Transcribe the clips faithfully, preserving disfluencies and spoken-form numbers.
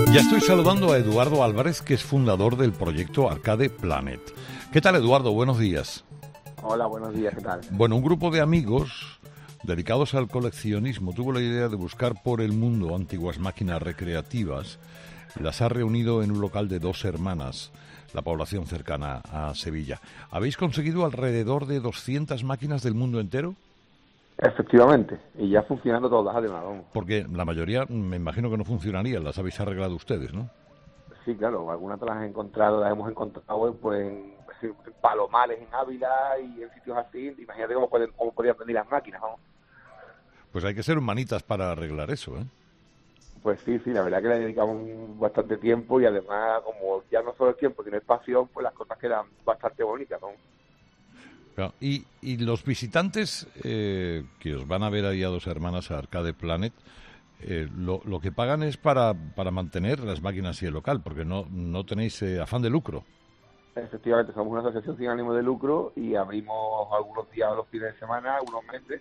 Ya estoy saludando a Eduardo Álvarez, que es fundador del proyecto Arcade Planet. ¿Qué tal, Eduardo? Buenos días. Hola, buenos días, ¿qué tal? Bueno, un grupo de amigos dedicados al coleccionismo tuvo la idea de buscar por el mundo antiguas máquinas recreativas. Las ha reunido en un local de Dos Hermanas, la población cercana a Sevilla. ¿Habéis conseguido alrededor de doscientas máquinas del mundo entero? Efectivamente, y ya funcionando todas además, vamos. Porque la mayoría, me imagino que no funcionarían, las habéis arreglado ustedes, ¿no? Sí, claro, algunas te las he encontrado, las hemos encontrado pues, en, en Palomares, en Ávila y en sitios así. Imagínate cómo, pueden, cómo podrían venir las máquinas, vamos. Pues hay que ser humanitas para arreglar eso, ¿eh? Pues sí, sí, la verdad que le dedicamos bastante tiempo y además, como ya no solo el tiempo, sino el pasión, pues las cosas quedan bastante bonitas, ¿no? Claro. Y, y los visitantes eh, que os van a ver ahí a Dos Hermanas a Arcade Planet, eh, lo, lo que pagan es para, para mantener las máquinas y el local, porque no, no tenéis eh, afán de lucro. Efectivamente, somos una asociación sin ánimo de lucro y abrimos algunos días los fines de semana, algunos meses,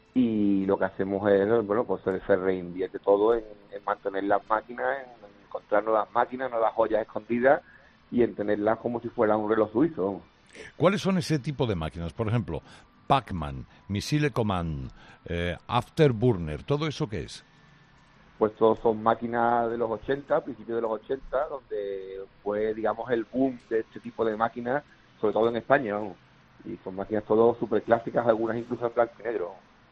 y lo que hacemos es, bueno, pues se reinvierte todo en, en mantener las máquinas, en encontrar nuevas máquinas, nuevas joyas escondidas y en tenerlas como si fueran un reloj suizo. ¿Cuáles son ese tipo de máquinas? Por ejemplo, Pac-Man, Missile Command, eh, Afterburner, ¿todo eso qué es? Pues todos son máquinas de los ochenta, principios de los ochenta, donde fue, digamos, el boom de este tipo de máquinas, sobre todo en España, ¿no? Y son máquinas todas súper clásicas, algunas incluso en blanco y negro.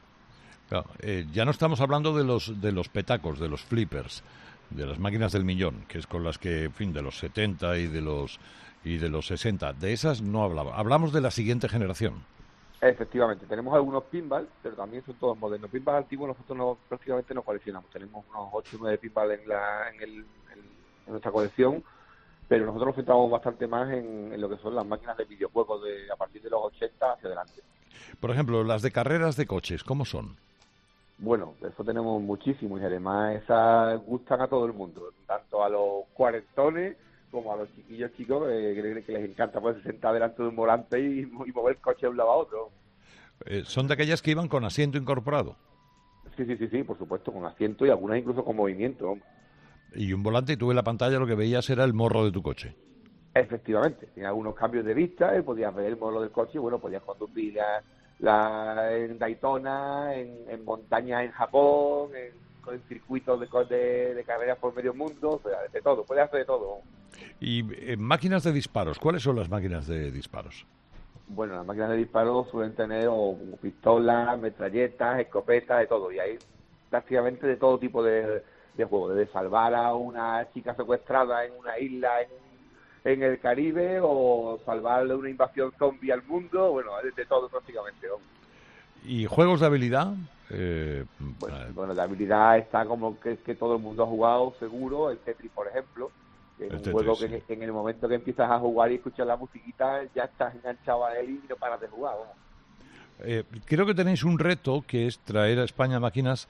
Claro, eh, ya no estamos hablando de los de los petacos, de los flippers, de las máquinas del millón, que es con las que, en fin, de los setenta y de los y de los sesenta. De esas no hablaba. Hablamos de la siguiente generación. Efectivamente, tenemos algunos pinball, pero también son todos modernos. Pinball antiguos nosotros no, prácticamente no coleccionamos. Tenemos unos ocho o nueve pinball en, la, en, el, en, en nuestra colección, pero nosotros nos centramos bastante más en, en lo que son las máquinas de videojuegos de a partir de los ochenta hacia adelante. Por ejemplo, las de carreras de coches, ¿cómo son? Bueno, de eso tenemos muchísimo y además esas gustan a todo el mundo, tanto a los cuarentones como a los chiquillos chicos eh, que, que les encanta poderse sentar delante de un volante y, y mover el coche de un lado a otro. Eh, ¿Son de aquellas que iban con asiento incorporado? Sí, sí, sí, sí, por supuesto, con asiento y algunas incluso con movimiento. Y un volante y tú en la pantalla lo que veías era el morro de tu coche. Efectivamente, tenía algunos cambios de vista, eh, podías ver el modelo del coche, bueno, podías conducir la, la, en Daytona, en, en montañas en Japón, en, en circuitos de, de, de carreras por medio mundo, o sea, de todo, puedes hacer de todo. Y eh, máquinas de disparos, ¿cuáles son las máquinas de disparos? Bueno, las máquinas de disparo suelen tener o, pistolas, metralletas, escopetas, de todo, y hay prácticamente de todo tipo de, de juegos, desde salvar a una chica secuestrada en una isla en, en el Caribe o salvar de una invasión zombie al mundo, bueno, de, de todo prácticamente. ¿No? ¿Y juegos de habilidad? Eh, pues, eh, bueno, la habilidad está como que, que todo el mundo ha jugado, seguro, el Tetris, por ejemplo, que es un Tetris, juego sí. que, que en el momento que empiezas a jugar y escuchas la musiquita, ya estás enganchado a él y no paras de jugar, vamos. Eh, creo que tenéis un reto que es traer a España máquinas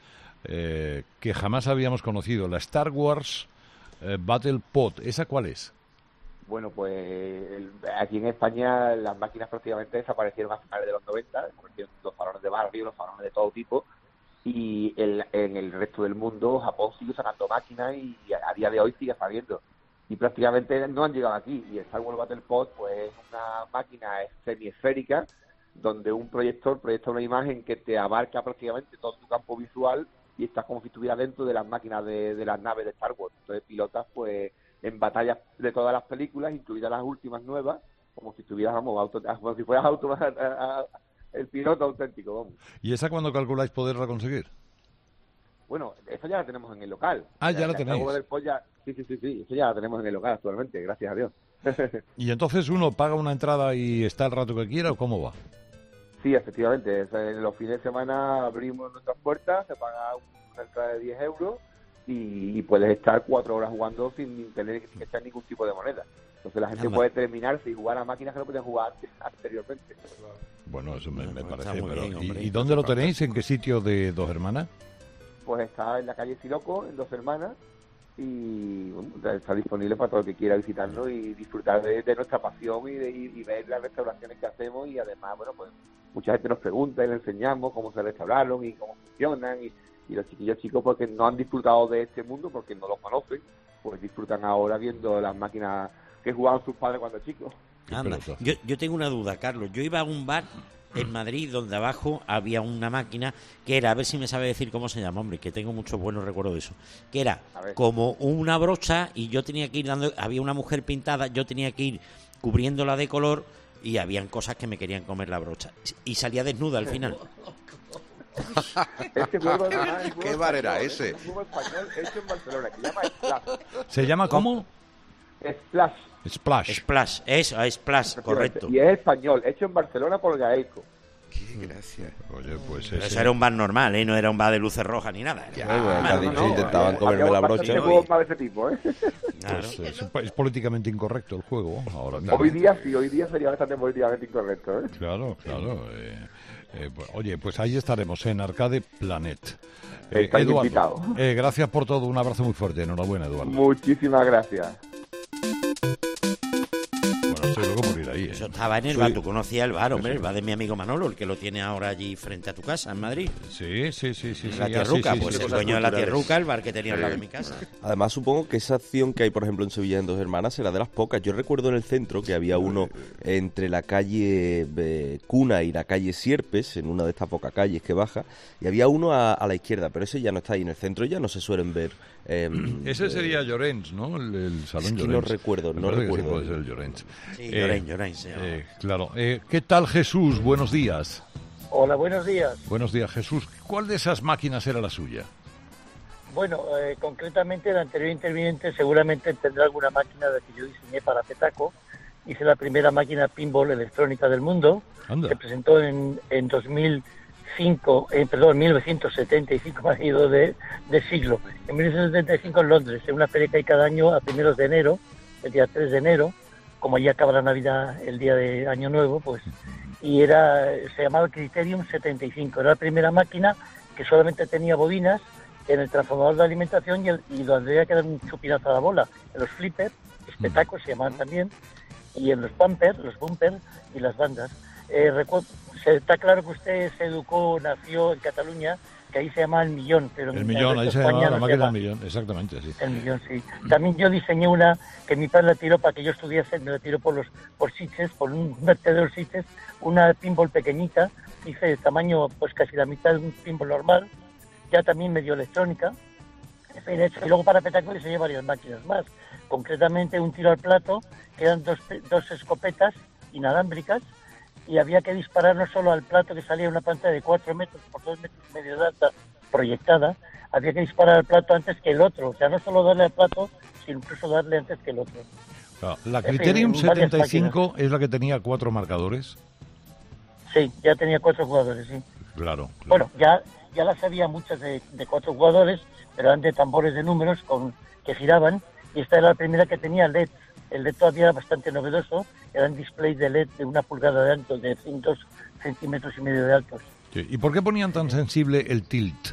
eh, que jamás habíamos conocido. La Star Wars eh, Battle Pod, ¿esa cuál es? Bueno, pues el, aquí en España las máquinas prácticamente desaparecieron a finales de los noventa, desaparecieron los salones de barrio, los salones de todo tipo, y el, en el resto del mundo Japón sigue sacando máquinas y a, a día de hoy sigue saliendo. Y prácticamente no han llegado aquí. Y el Star Wars Battle Pod pues, es una máquina semiesférica donde un proyector proyecta una imagen que te abarca prácticamente todo tu campo visual y estás como si estuvieras dentro de las máquinas de, de las naves de Star Wars. Entonces pilotas pues en batallas de todas las películas, incluidas las últimas nuevas, como si estuvieras, vamos, auto, como si fueras auto, a, a, a, el piloto auténtico, vamos. ¿Y esa cuándo calculáis poderla conseguir? Bueno, esa ya la tenemos en el local. Ah, ya, ya la la tenéis. Del Polla, sí, sí, sí, sí, esa ya la tenemos en el local actualmente, gracias a Dios. ¿Y entonces uno paga una entrada y está el rato que quiera o cómo va? Sí, efectivamente. En los fines de semana abrimos nuestras puertas, se paga una entrada de diez euros y, y puedes estar cuatro horas jugando sin tener que echar ningún tipo de moneda. Entonces la gente puede terminarse y jugar a máquinas que no podían jugar antes, anteriormente. Bueno, eso me, me parece. Muy Pero, bien, ¿y, hombre, ¿Y dónde lo tenéis? ¿En qué sitio de Dos Hermanas? Pues está en la calle Siloco, en Dos Hermanas, y bueno, está disponible para todo el que quiera visitarnos y disfrutar de, de nuestra pasión y, de, y, y ver las restauraciones que hacemos. Y además, bueno, pues mucha gente nos pregunta y le enseñamos cómo se restauraron y cómo funcionan, y, y los chiquillos chicos porque no han disfrutado de este mundo porque no lo conocen pues disfrutan ahora viendo las máquinas que jugaban sus padres cuando chicos. Anda. Yo, yo tengo una duda, Carlos. Yo iba a un bar en Madrid donde abajo había una máquina que era, a ver si me sabe decir cómo se llama, hombre, que tengo muchos buenos recuerdos de eso, que era como una brocha y yo tenía que ir dando, había una mujer pintada, yo tenía que ir cubriéndola de color y habían cosas que me querían comer la brocha y salía desnuda al final. Este juego, además, es ¿Qué bar era ese? Es un juego español hecho en Barcelona, que se llama Splash. ¿Se llama cómo? Splash. Splash. Splash, eso, Splash, correcto. Y es español, hecho en Barcelona por Gaelco. Qué gracia. Oye, pues ese... ese... Eso era un bar normal, ¿eh? No era un bar de luces rojas ni nada. Ya, bueno, no, dicho, no, intentaban eh, comerme la brocha. Juegos más de ese tipo, ¿eh? Claro. Pues, es, es políticamente incorrecto el juego. Ahora mismo. Hoy día sí, hoy día sería bastante políticamente incorrecto, ¿eh? Claro, claro. Eh, eh, pues, oye, pues ahí estaremos en Arcade Planet. Eh, Estáis Eduardo, invitados. Eh, gracias por todo. Un abrazo muy fuerte. Enhorabuena, Eduardo. Muchísimas gracias. Bueno, estoy loco por ir ahí. ¿eh? Eso estaba en el bar, tú conocías el bar, hombre, el bar de mi amigo Manolo, el que lo tiene ahora allí frente a tu casa, en Madrid. Sí, sí, sí, sí. La sí, Tierruca, sí, sí, pues sí, el sí, dueño de la culturales. Tierruca, el bar que tenía al lado de mi casa. Además, supongo que esa acción que hay, por ejemplo, en Sevilla en Dos Hermanas será de las pocas. Yo recuerdo en el centro que había uno entre la calle eh, Cuna y la calle Sierpes, en una de estas pocas calles que baja, y había uno a, a la izquierda, pero ese ya no está ahí en el centro, ya no se suelen ver. Eh, Ese eh, sería Llorens, ¿no? El, el salón Es que Llorens. no recuerdo, Me no parece que recuerdo. sí puede ser el Llorens. Sí, Eh, Llorens, Llorens se llama. eh, claro. Eh, ¿Qué tal, Jesús? Buenos días. Hola, buenos días. Buenos días, Jesús. ¿Cuál de esas máquinas era la suya? Bueno, eh, concretamente el anterior interviniente seguramente tendrá alguna máquina de que yo diseñé para Petaco. Hice la primera máquina pinball electrónica del mundo. Anda. Se presentó en, en dos mil cinco, eh, perdón, mil novecientos setenta y cinco, me ha ido de, de siglo. En mil novecientos setenta y cinco en Londres, en una feria que hay cada año a primeros de enero, el día tres de enero, como allí acaba la Navidad el día de Año Nuevo, pues, y era, se llamaba Criterium setenta y cinco, era la primera máquina que solamente tenía bobinas en el transformador de alimentación y, el, y donde había que dar un chupinazo a la bola, en los flippers, espetacos se llamaban también, y en los bumpers, los bumpers y las bandas. Eh, recuerdo, se, está claro que usted se educó, nació en Cataluña, que ahí se llama El Millón. Pero El en Millón, ahí se España llamaba la no máquina llama del Millón, exactamente, sí. El Millón, sí. También yo diseñé una que mi padre la tiró para que yo estudiase, me la tiró por los por Sitges, por un vertedero Sitges, una pinball pequeñita, hice de tamaño pues casi la mitad de un pinball normal, ya también medio electrónica. En fin, hecho. Y luego para Petaco diseñé varias máquinas más, concretamente un tiro al plato, que eran dos, dos escopetas inalámbricas, y había que disparar no solo al plato que salía una pantalla de cuatro metros por dos metros y medio de alta proyectada, había que disparar al plato antes que el otro, o sea, no solo darle al plato, sino incluso darle antes que el otro. Claro, la En fin, Criterium varias setenta y cinco es la que tenía cuatro marcadores. Sí, ya tenía cuatro jugadores, sí. Claro, claro. Bueno, ya ya las había muchas de, de cuatro jugadores, pero eran de tambores de números con que giraban, y esta era la primera que tenía L E D. El L E D todavía era bastante novedoso, eran displays de L E D de una pulgada de alto, de dos centímetros y medio de altos. Sí. ¿Y por qué ponían tan sensible el tilt?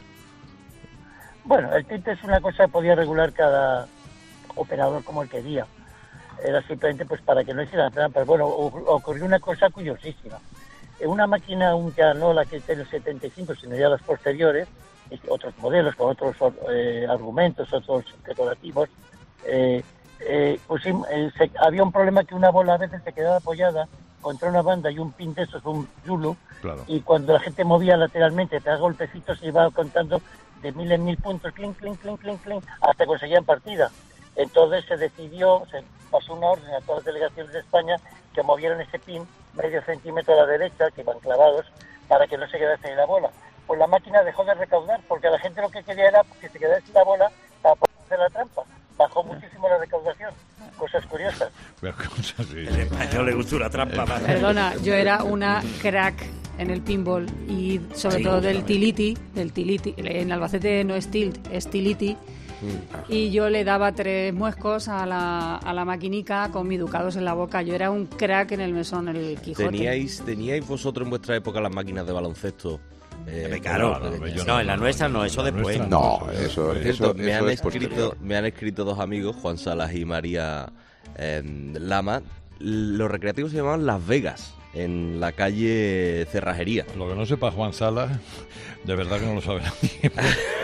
Bueno, el tilt es una cosa que podía regular cada operador como el quería. Era simplemente pues para que no hicieran trampas. Bueno, ocurrió una cosa curiosísima. En una máquina, un ya no la Criterium setenta y cinco, sino ya las posteriores, otros modelos con otros eh, argumentos, otros decorativos, eh, eh, pues eh, se, había un problema que una bola a veces se quedaba apoyada contra una banda y un pin de esos, un Zulu, Claro. y cuando la gente movía lateralmente, te da golpecitos, se iba contando de mil en mil puntos, clink, clink, clink, clink, clink, hasta que conseguían partida. Entonces se decidió, se pasó una orden a todas las delegaciones de España que movieran ese pin medio centímetro a la derecha, que iban clavados, para que no se quedase ahí la bola. Pues la máquina dejó de recaudar, porque la gente lo que quería era que se quedase la bola para poder hacer la trampa. Bajó muchísimo la recaudación. Cosas curiosas. Cosas, sí, El sí. español le gustó una trampa. ¿Vale? Perdona, yo era una crack en el pinball y sobre Sí, todo del justamente. tiliti, del tiliti. En Albacete no es tilt, es tiliti. Y yo le daba tres muescos a la, a la maquinica con mi ducados en la boca. Yo era un crack en el mesón, el Quijote. ¿Teníais, ¿Teníais vosotros en vuestra época las máquinas de baloncesto? Eh, Claro, no, no, yo no, en la nuestra no, eso en la después. nuestra No, no, eso, eso- eso, eso- me, eso han es posterior. escrito, me han escrito dos amigos, Juan Salas y María eh, Lama. Los recreativos se llamaban Las Vegas, en la calle Cerrajería. Lo que no sepa Juan Sala, de verdad que no lo sabe nadie.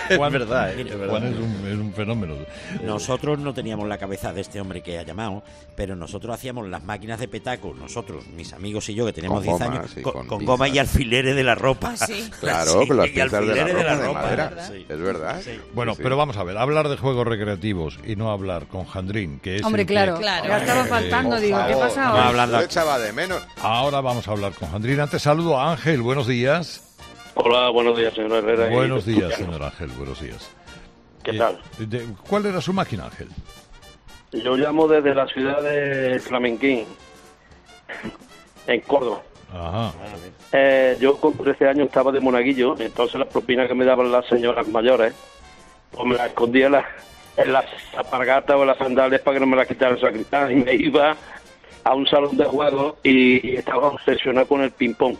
Juan, es verdad, ¿eh? Es verdad. Juan es un, es un fenómeno. Nosotros no teníamos la cabeza de este hombre que ha llamado, pero nosotros hacíamos las máquinas de petaco, nosotros, mis amigos y yo, que tenemos diez años, sí, con, con con goma y alfileres de la ropa. Sí. Claro, Sí, con las y piezas de la alfileres ropa, de la de ropa, madera. sí. Es verdad. Sí. Bueno, Sí, sí. pero vamos a ver, hablar de juegos recreativos y no hablar con Jandrín, que es Hombre, el que- claro, Claro. ya estaba Eh, faltando, Por digo, ¿qué favor, pasa Vamos ahora? hablando- Yo le echaba de menos. Ahora vamos a hablar con Jandrín. Antes saludo a Ángel, buenos días. Hola, buenos días, señor Herrera. y- Buenos días, señor Ángel, buenos días. ¿Qué Eh, tal? de- ¿Cuál era su máquina, Ángel? Yo llamo desde la ciudad de Flamenquín, en Córdoba. Ajá. Eh, yo con trece años estaba de monaguillo, entonces las propinas que me daban las señoras mayores, pues me las escondía en las, en las alpargatas o en las sandalias para que no me las quitaran el sacristán, y me iba a un salón de juegos y, y estaba obsesionado con el ping-pong.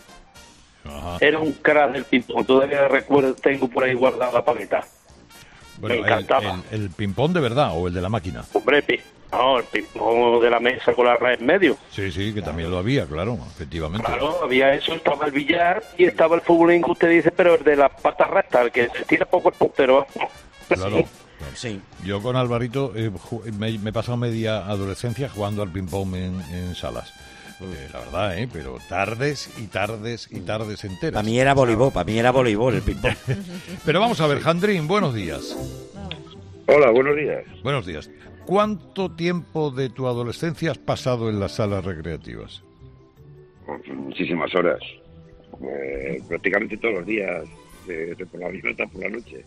Ajá. Era un crack del ping-pong, todavía recuerdo, tengo por ahí guardada la paleta. Bueno, me el, encantaba. el, el ping-pong de verdad o el de la máquina. Hombre, pi- no, el ping-pong de la mesa con la red en medio. Sí, sí, que también lo había, claro, efectivamente. Claro, había eso, estaba el billar y estaba el futbolín que usted dice, pero el de las patas rectas, el que se tira poco el puntero. Claro. Sí. Sí. Yo con Alvarito eh, ju- me, me he pasado media adolescencia jugando al ping-pong en, en salas. Eh, la verdad, ¿eh? Pero tardes y tardes y tardes enteras. Para mí era voleibol, para mí era voleibol el ping-pong. Pero vamos a ver, Jandrín, buenos días. Hola, buenos días. Buenos días. ¿Cuánto tiempo de tu adolescencia has pasado en las salas recreativas? Pues, muchísimas horas. Eh, prácticamente todos los días, de, de por la mañana hasta por la noche.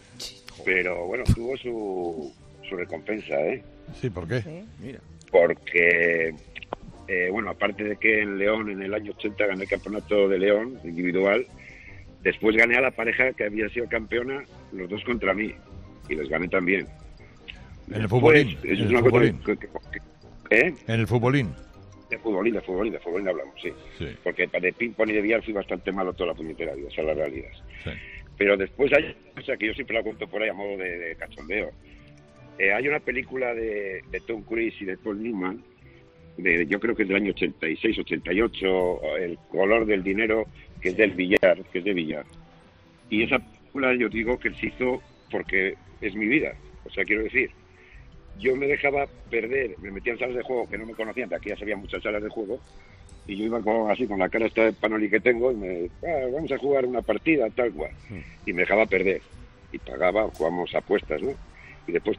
Pero bueno, tuvo su, su recompensa, ¿eh? Sí, ¿por qué? Mira. Porque, eh, bueno, aparte de que en León, en el año ochenta, gané el campeonato de León individual, después gané a la pareja que había sido campeona, los dos contra mí, y les gané también. En el futbolín. Pues, eso en es el una cosa futbolín. que- que- que- ¿eh? En el futbolín. De futbolín, de futbolín, de futbolín hablamos, sí. Sí, Porque de ping-pong y de billar fui bastante malo toda la puñetera vida, esa es la realidad. sí. Pero después hay una cosa que yo siempre la cuento por ahí a modo de, de cachondeo. Eh, hay una película de, de Tom Cruise y de Paul Newman, de, yo creo que es del año ochenta y seis, ochenta y ocho, El color del dinero, que es del billar, que es de billar. Y esa película yo digo que se hizo porque es mi vida. O sea, quiero decir, yo me dejaba perder, me metía en salas de juego que no me conocían, de aquí ya sabía muchas salas de juego, y yo iba con, así con la cara esta de panoli que tengo y me ah, vamos a jugar una partida, tal cual, y me dejaba perder, y pagaba, jugamos apuestas, ¿no? Y después...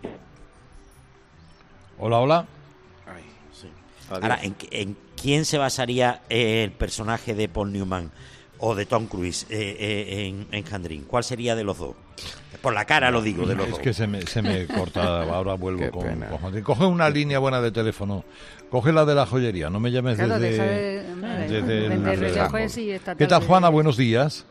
Hola, hola. Ay, Sí. adiós. Ahora, ¿en, en quién se basaría el personaje de Paul Newman o de Tom Cruise eh, eh, en, en Jandrín? ¿Cuál sería de los dos? Por la cara lo digo, de los Es dos. que se me, se me corta, ahora vuelvo Qué con, pena. con Jandrín. Coge una línea buena de teléfono, coge la de la joyería, no me llames Claro, desde... deja de, hombre, desde el- vender desde- relojes y esta ¿Qué tal, tarde- Juana? Buenos días.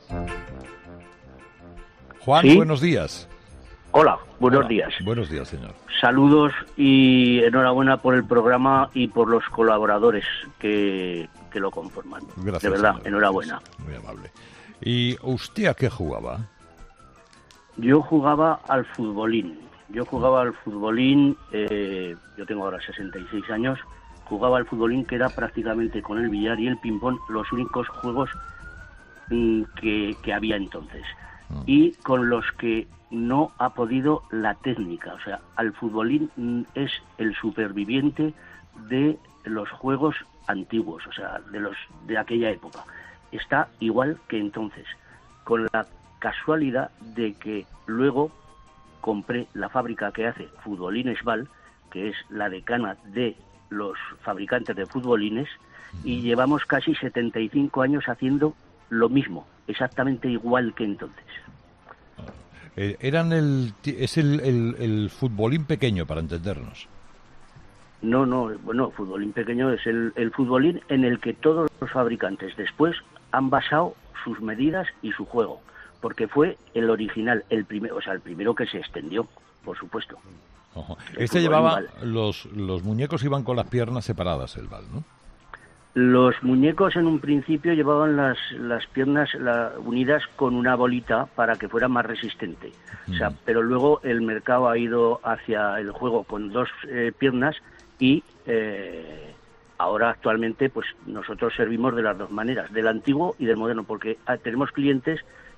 Juan, ¿Sí? buenos días. Hola, buenos Hola. días. Buenos días, señor. Saludos y enhorabuena por el programa y por los colaboradores que, que lo conforman. Gracias. De verdad, señor. enhorabuena. Muy amable. ¿Y usted a qué jugaba? Yo jugaba al futbolín. Yo jugaba al futbolín, eh, yo tengo ahora sesenta y seis años, jugaba al futbolín que era prácticamente con el billar y el ping-pong los únicos juegos mm, que, que había entonces. Mm. Y con los que no ha podido la técnica. O sea, al futbolín mm, es el superviviente de los juegos antiguos, o sea, de los de aquella época. Está igual que entonces, con la casualidad de que luego compré la fábrica que hace Futbolines Val, que es la decana de los fabricantes de futbolines, y llevamos casi setenta y cinco años haciendo lo mismo, exactamente igual que entonces. Eh, eran el, ti- es el, el, el futbolín pequeño, para entendernos. No, no, bueno, futbolín pequeño es el, el futbolín en el que todos los fabricantes después han basado sus medidas y su juego, porque fue el original, el primero, o sea, el primero que se extendió, por supuesto. Ojo. El Este futbolín llevaba, Val. los, los muñecos iban con las piernas separadas, el bal, ¿no? Los muñecos en un principio llevaban las, las piernas la- unidas con una bolita para que fuera más resistente. O sea, Mm. pero luego el mercado ha ido hacia el juego con dos eh, piernas y eh, ahora actualmente pues nosotros servimos de las dos maneras, del antiguo y del moderno, porque ah, tenemos clientes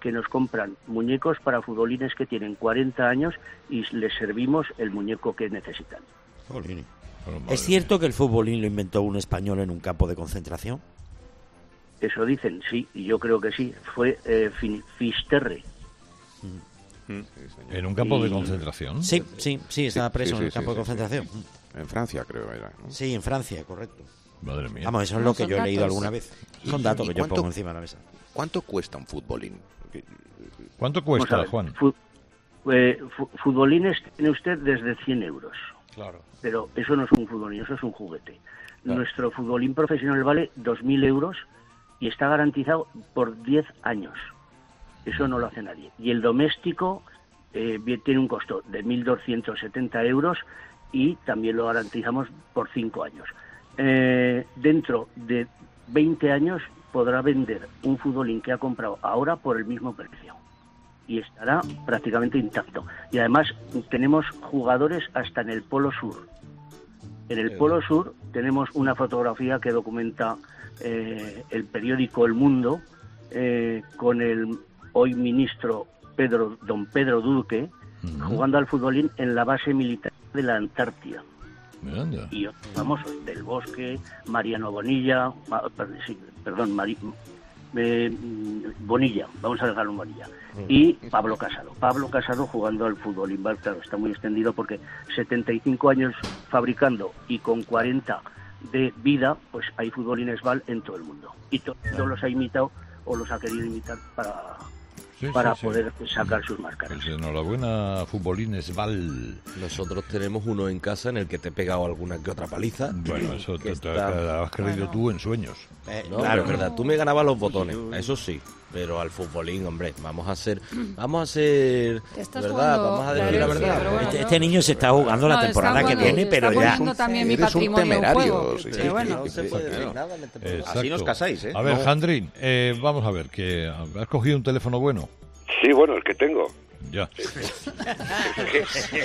que nos compran muñecos para futbolines que tienen cuarenta años y les servimos el muñeco que necesitan. Jolín. ¿Es cierto que el futbolín lo inventó un español en un campo de concentración? Eso dicen, sí, y yo creo que sí. Fue eh, Fisterre. ¿En un campo y... de concentración? Sí, sí, sí, estaba preso sí, sí, en el sí, campo sí, de concentración. Sí, sí. En Francia, creo era, ¿no? Sí, en Francia, correcto. Madre mía. Vamos, eso es lo que yo he leído alguna vez. Son datos que yo pongo encima de la mesa. ¿Cuánto cuesta un futbolín? ¿Cuánto cuesta, Juan? Fu eh, fu futbolines tiene usted desde cien euros. Claro. Pero eso no es un futbolín, eso es un juguete. Claro. Nuestro futbolín profesional vale dos mil euros y está garantizado por diez años. Eso no lo hace nadie. Y el doméstico eh, tiene un costo de mil doscientos setenta euros y también lo garantizamos por cinco años. Eh, dentro de veinte años podrá vender un futbolín que ha comprado ahora por el mismo precio y estará prácticamente intacto. Y además tenemos jugadores hasta en el Polo Sur. En el Polo Sur tenemos una fotografía que documenta eh, el periódico El Mundo eh, con el hoy ministro Pedro, don Pedro Duque, uh-huh. jugando al futbolín en la base militar de la Antártida. Miranda. Y otros famosos, Del Bosque, Mariano Bonilla, sí, perdón, Mari, eh, Bonilla, vamos a dejarlo en Bonilla, y Pablo Casado. Pablo Casado jugando al fútbol, claro, está muy extendido porque setenta y cinco años fabricando y con cuarenta de vida, pues hay futbolines Val en todo el mundo. Y todos ah. los ha imitado o los ha querido imitar para... Sí, para sí, poder sí. sacar sus máscaras. Pues enhorabuena, futbolines Val. Nosotros tenemos uno en casa en el que te he pegado alguna que otra paliza. Bueno, eso te, te está... has creído bueno. tú en sueños. Eh, no, claro, es verdad, tú me ganabas los botones, eso sí. Pero al futbolín, hombre, vamos a ser, vamos a ser, ¿verdad? Vamos a decir la verdad. Bueno, este, este niño se está jugando no, la temporada que viene, pero ya. También mi patrimonio un temerario. Sí, sí, sí, bueno. no se puede decir nada en este Así nos casáis, ¿eh? A ver, no. Jandrín, eh, vamos a ver, que has cogido un teléfono bueno. Sí, bueno, el que tengo. Ya. Es que,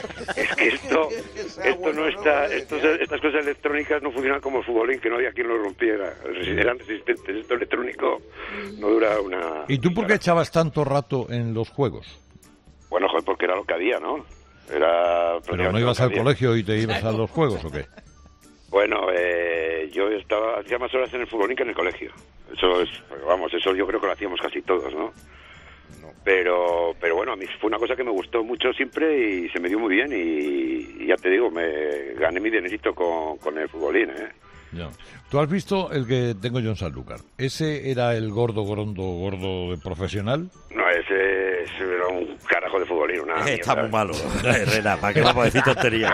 es que esto, esto no está, estos, estas cosas electrónicas no funcionan como el futbolín, que no había quien lo rompiera. Eran resistentes. Esto electrónico no dura una... ¿Y tú por qué echabas tanto rato en los juegos? Bueno, joder, porque era lo que había, ¿no? Era... ¿Pero no ibas al colegio y te ibas a los juegos o qué? Bueno, eh, yo estaba hacía más horas en el futbolín que en el colegio. Eso es, vamos, eso yo creo que lo hacíamos casi todos, ¿no? Pero pero bueno, a mí fue una cosa que me gustó mucho siempre y se me dio muy bien y, y ya te digo, me gané mi dinerito con, con el futbolín, ¿eh? Ya. ¿Tú has visto el que tengo yo en Sanlúcar? ¿Ese era el gordo, grondo, gordo de profesional? No, ese, ese era un carajo de futbolín, una eh, Está mierda. muy malo, Herrera, ¿para qué vamos a decir tonterías?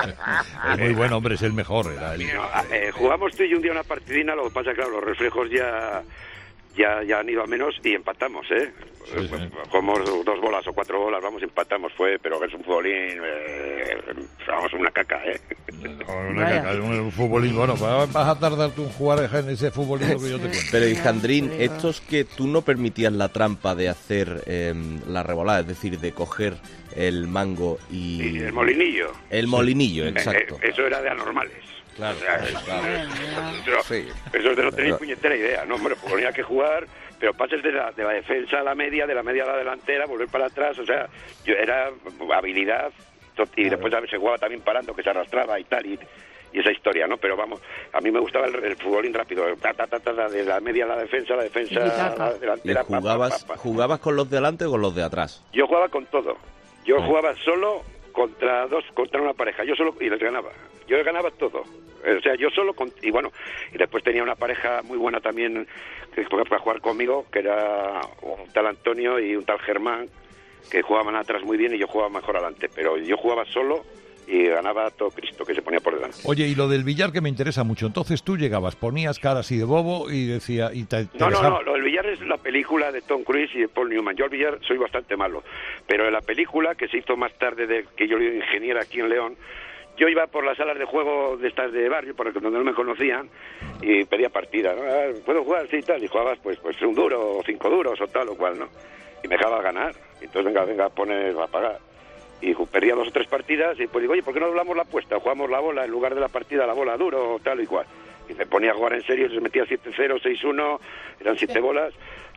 Es muy bueno, hombre, es el mejor. Era el... eh, jugamos tú y yo un día una partidina, lo que pasa, claro, los reflejos ya... Ya, ya han ido a menos y empatamos, ¿eh? Sí, sí. Como dos bolas o cuatro bolas, vamos, empatamos, fue, pero es un futbolín, eh, vamos, una caca, ¿eh? No, una caca, un, un futbolín, bueno, vas a tardar tú en jugar en ese futbolín que yo te cuento. Pero, Hijandrín, estos que tú no permitías la trampa de hacer eh, la revolada, es decir, de coger el mango y... Sí, el molinillo. El molinillo, exacto. Eh, eh, eso era de anormales. Claro, o sea, claro. Pero, sí. Eso de no tenéis puñetera idea, ¿no? Hombre, pues tenía que jugar, pero pases de la, de la defensa a la media, de la media a la delantera, volver para atrás, o sea, yo era habilidad, y claro. Después se jugaba también parando, que se arrastraba y tal, y, y esa historia, ¿no? Pero vamos, a mí me gustaba el, el futbolín rápido, ta, ta, ta, ta, de la media a la defensa, la defensa a la delantera. ¿Y jugabas, pa, pa, pa. jugabas con los de delante o con los de atrás? Yo jugaba con todo, yo ah. jugaba solo contra dos, contra una pareja, yo solo, y les ganaba. Yo ganaba todo, o sea, yo solo, con, y bueno, y después tenía una pareja muy buena también que para jugar conmigo, que era un tal Antonio y un tal Germán, que jugaban atrás muy bien y yo jugaba mejor adelante, pero yo jugaba solo y ganaba todo Cristo, que se ponía por delante. Oye, y lo del billar que me interesa mucho, entonces tú llegabas, ponías cara así de bobo y decía... Y te, te no, dejaba... no, no, lo del billar es la película de Tom Cruise y de Paul Newman. Yo al billar soy bastante malo, pero en la película que se hizo más tarde, de que yo era ingeniero aquí en León, yo iba por las salas de juego de estas de barrio, por donde no me conocían, y pedía partida, ¿no? ¿Puedo jugar? Sí, tal, y jugabas pues pues un duro, o cinco duros, o tal o cual, ¿no? Y me dejaba ganar, entonces venga, venga, poner a pagar. Y perdía dos o tres partidas, y pues digo, oye, ¿por qué no doblamos la apuesta? Jugamos la bola, en lugar de la partida, la bola duro, o tal y cual. Y me ponía a jugar en serio, se metía siete cero, seis uno, eran siete bolas,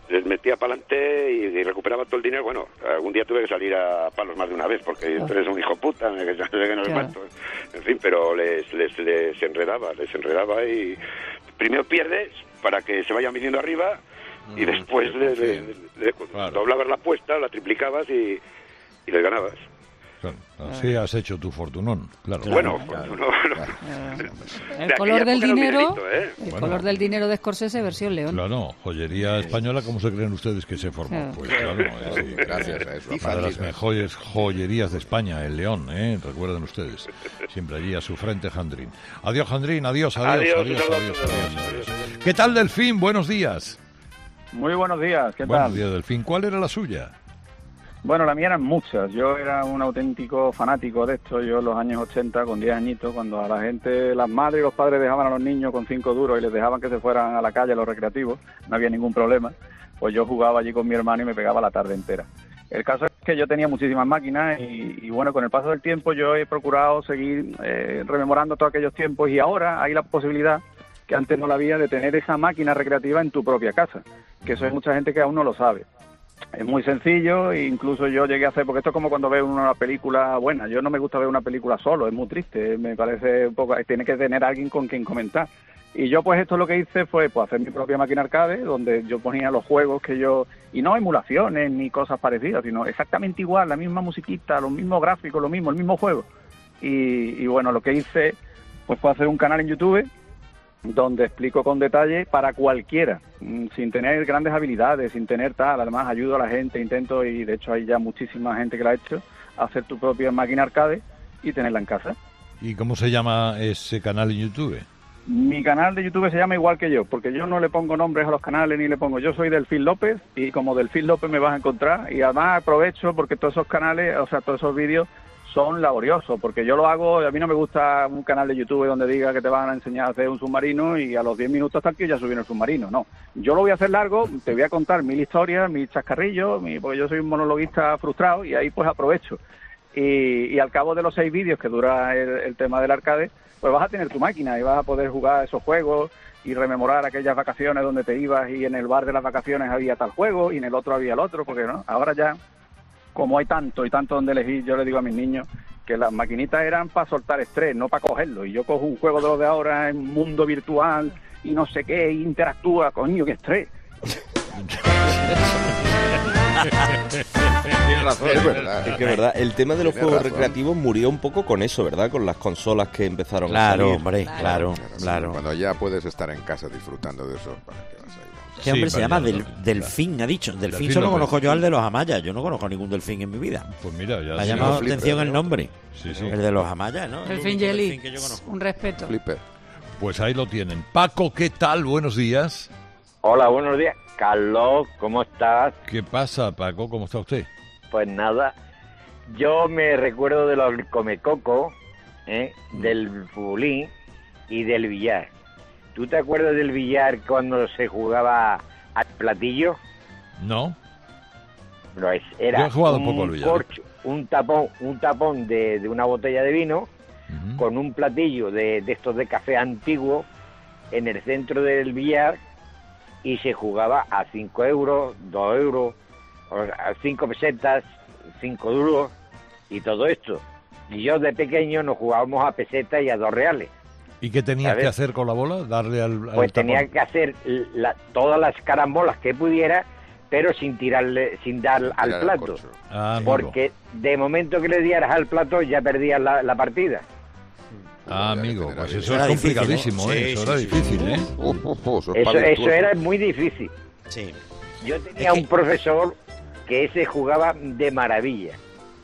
les metía para adelante y, y recuperaba todo el dinero. Bueno, algún día tuve que salir a palos más de una vez, porque tú eres un hijo puta, que no sé qué, no sé cuánto. En fin, pero les, les, les enredaba, les enredaba y primero pierdes para que se vayan viniendo arriba y después le, le, le, le claro. doblabas la apuesta, la triplicabas y, y les ganabas. Claro, así has hecho tu fortunón, claro. Bueno, claro. fortunón. Claro. El de color del dinero, dinerito, ¿eh? el bueno, color del dinero de Scorsese versión León. Claro, joyería española, ¿cómo se creen ustedes que se formó? Claro. Pues claro, sí, gracias a eso. Una de las mejores joyerías de España, el León, ¿eh? Recuerden ustedes. Siempre allí a su frente, Jandrín. Adiós, Jandrín, adiós, adiós, adiós, adiós, adiós, adiós, adiós. ¿Qué tal, Delfín? Buenos días. Muy buenos días, ¿qué buenos tal? Buenos días, Delfín. ¿Cuál era la suya? Bueno, la mía eran muchas. Yo era un auténtico fanático de esto. Yo en los años ochenta, con diez añitos, cuando a la gente, las madres y los padres dejaban a los niños con cinco duros y les dejaban que se fueran a la calle, a los recreativos, no había ningún problema. Pues yo jugaba allí con mi hermano y me pegaba la tarde entera. El caso es que yo tenía muchísimas máquinas y, y bueno, con el paso del tiempo yo he procurado seguir eh, rememorando todos aquellos tiempos y ahora hay la posibilidad, que antes no la había, de tener esa máquina recreativa en tu propia casa, que eso hay mucha gente que aún no lo sabe. Es muy sencillo, e incluso yo llegué a hacer, porque esto es como cuando veo una película buena, yo no me gusta ver una película solo, es muy triste, me parece un poco, tiene que tener alguien con quien comentar. Y yo pues esto lo que hice fue pues hacer mi propia máquina arcade, donde yo ponía los juegos que yo, y no emulaciones ni cosas parecidas, sino exactamente igual, la misma musiquita, los mismos gráficos, lo mismo, el mismo juego. Y, y bueno, lo que hice pues fue hacer un canal en YouTube, donde explico con detalle para cualquiera, sin tener grandes habilidades, sin tener tal, además ayudo a la gente, intento, y de hecho hay ya muchísima gente que lo ha hecho, hacer tu propia máquina arcade y tenerla en casa. ¿Y cómo se llama ese canal en YouTube? Mi canal de YouTube se llama igual que yo, porque yo no le pongo nombres a los canales ni le pongo, yo soy Delfín López y como Delfín López me vas a encontrar, y además aprovecho porque todos esos canales, o sea, todos esos vídeos son laboriosos, porque yo lo hago, a mí no me gusta un canal de YouTube donde diga que te van a enseñar a hacer un submarino y a los diez minutos hasta aquí ya subieron el submarino, no. Yo lo voy a hacer largo, te voy a contar mil historias, mil chascarrillos, mi, porque yo soy un monologuista frustrado y ahí pues aprovecho. Y, y al cabo de los seis vídeos que dura el, el tema del arcade, pues vas a tener tu máquina y vas a poder jugar esos juegos y rememorar aquellas vacaciones donde te ibas y en el bar de las vacaciones había tal juego y en el otro había el otro, porque no, ahora ya, como hay tanto y tanto donde elegir, yo le digo a mis niños que las maquinitas eran para soltar estrés, no para cogerlo. Y yo cojo un juego de los de ahora en mundo virtual y no sé qué, e interactúa, coño, qué estrés. Tienes razón, es verdad. Es que es verdad, el tema de los Tienes juegos razón. recreativos murió un poco con eso, ¿verdad? Con las consolas que empezaron Claro, a salir. hombre, claro, claro. Cuando ya puedes estar en casa disfrutando de eso, ¿para qué vas a ir? ¿Qué hombre Sí, se llama? vaya, Del, no, delfín, ha dicho. Delfín, Delfín solo López. conozco yo al de los Amayas. Yo no conozco ningún delfín en mi vida. Pues mira, ya Me ha sí. llamado la Flipper, atención el ¿no? nombre. Sí, sí. El de los Amayas, ¿no? Delfín El único Jelly, delfín que yo conozco. un respeto. Flipper. Pues ahí lo tienen. Paco, ¿qué tal? Buenos días. Hola, buenos días. Carlos, ¿cómo estás? ¿Qué pasa, Paco? ¿Cómo está usted? Pues nada, yo me recuerdo de los comecocos, ¿eh? del futbolín y del billar. ¿Tú te acuerdas del billar cuando se jugaba al platillo? ¿No? Pues era Yo he jugado un poco al billar. corcho, un tapón, un tapón de, de una botella de vino, Ujú. con un platillo de, de estos de café antiguo en el centro del billar, y se jugaba a cinco euros, dos euros, a cinco pesetas, cinco duros y todo esto. Y yo de pequeño nos jugábamos a pesetas y a dos reales. ¿Y qué tenías ¿Sabes? que hacer con la bola? Darle al, al Pues tapón. tenía que hacer la- todas las carambolas que pudiera, pero sin tirarle, sin dar al Tirar el plato. corcho. Ah, amigo. Porque de momento que le dieras al plato ya perdías la, la partida. Ah, Había que amigo, tener pues ahí. eso Era es difícil, complicadísimo, ¿eh? ¿eh? Sí, Eso sí, era sí. difícil, ¿eh? Uh, uh, uh, eso es Eso, para eso virtuosos. era muy difícil. Sí. Yo tenía Es que- un profesor que ese jugaba de maravilla.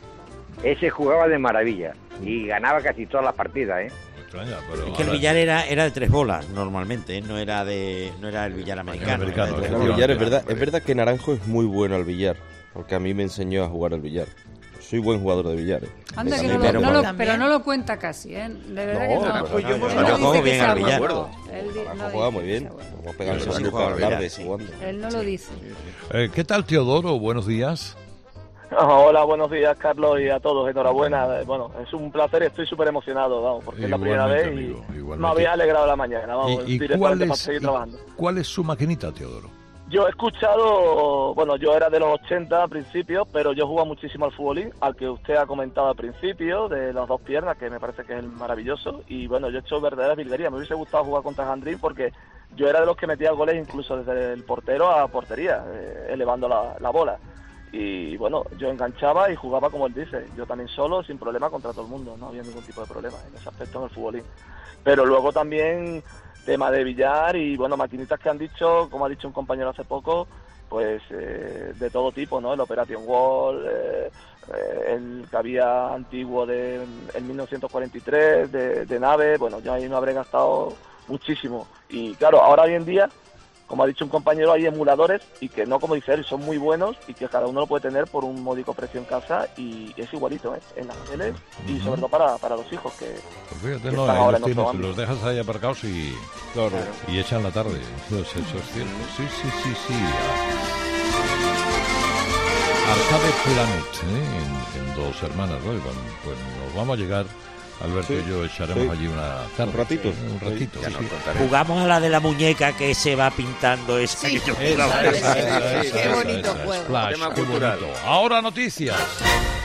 Ese jugaba de maravilla y ganaba casi todas las partidas, ¿eh? Extraña, pero Es que el ahora- billar era, era de tres bolas normalmente, ¿eh? no era de no era el billar americano. americano, era de tres claro. El bolas. billar, es verdad, es verdad que Naranjo es muy bueno al billar, porque a mí me enseñó a jugar al billar. Soy buen jugador de billar. ¿eh? Anda, que También, no lo, pero no lo- bueno. pero no lo cuenta casi, ¿eh? De verdad No, que no. pero pues yo- Él yo no juego dice que bien sea al billar. bueno. Él di- Naranjo no juega dice muy que bien. sea bueno. Vamos a pegar el Pero sí saludo juega por al la billar, tarde sí. jugando. Él no lo dice. Eh, ¿Qué tal, Teodoro? Buenos días. Hola, buenos días, Carlos, y a todos. Enhorabuena. Bueno, es un placer, estoy súper emocionado, vamos, porque es la primera Igualmente, vez amigo, y igualmente. me había alegrado la mañana, vamos, ¿Y, y directamente cuál, para es, seguir y trabajando. cuál es su maquinita, Teodoro? Yo he escuchado, bueno, yo era de los ochenta al principio, pero yo jugaba muchísimo al futbolín, al que usted ha comentado al principio, de las dos piernas, que me parece que es el maravilloso, y bueno, yo he hecho verdaderas virguerías. Me hubiese gustado jugar contra Jandrín porque yo era de los que metía goles incluso desde el portero a portería, eh, elevando la, la bola. Y bueno, yo enganchaba y jugaba como él dice, yo también solo, sin problema, contra todo el mundo, no había ningún tipo de problema en ese aspecto en el futbolín. Pero luego también tema de billar y bueno, maquinitas que han dicho, como ha dicho un compañero hace poco, pues eh, de todo tipo, ¿no? El Operation Wall, eh, eh, el que había antiguo de en mil novecientos cuarenta y tres, de, de nave, bueno, yo ahí me habré gastado muchísimo. Y claro, ahora hoy en día, como ha dicho un compañero, hay emuladores y que no, como dice él, son muy buenos y que cada uno lo puede tener por un módico precio en casa y es igualito, ¿eh? En las teles y uh-huh. sobre todo para, para los hijos que, pues fíjate, que no, están ahora los, en tienes, los dejas ahí aparcados y, claro. y echan la tarde. Eso, eso es cierto. Sí, sí, sí, sí. Arcade Planet, ¿eh? en, en Dos Hermanas, ¿no? Y bueno, pues nos vamos a llegar... Alberto sí, y yo echaremos sí. allí una tarde. Un ratito. Sí, un ratito. Sí, sí. Jugamos a la de la muñeca que se va pintando esa sí. que yo esa, esa, esa, esa, Qué bonito esa, juego. Splash, qué bonito. Ahora noticias.